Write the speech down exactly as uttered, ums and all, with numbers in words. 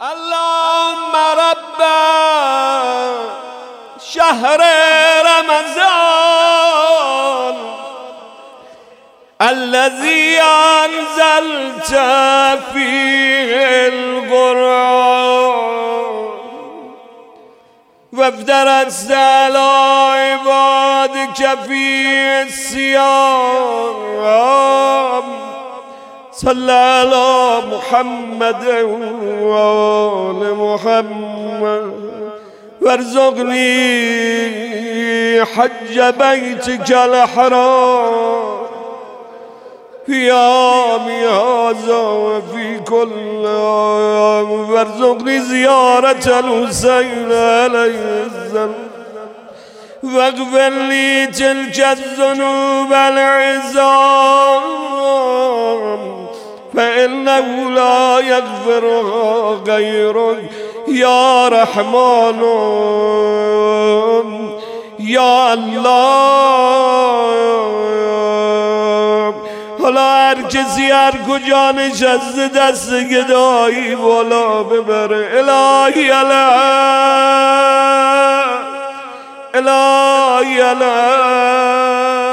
اللهم رب شهر رمضان الذي أنزلت فيه القرآن وافترضت على عبادك فيه الصيام صلى على محمد وآل محمد وارزقني حج بيتك الحرام في عامي هذا وفي كل عام وارزقني زيارة الحسين عليه السلام واغفر لي تلك الذنوب العظام فإنه لا يغفرها غيرك يا رحمن يا الله. حالا هر کسی هر کجا نشسته دست گدایی بالا ببره. الهی الهی الهی الهی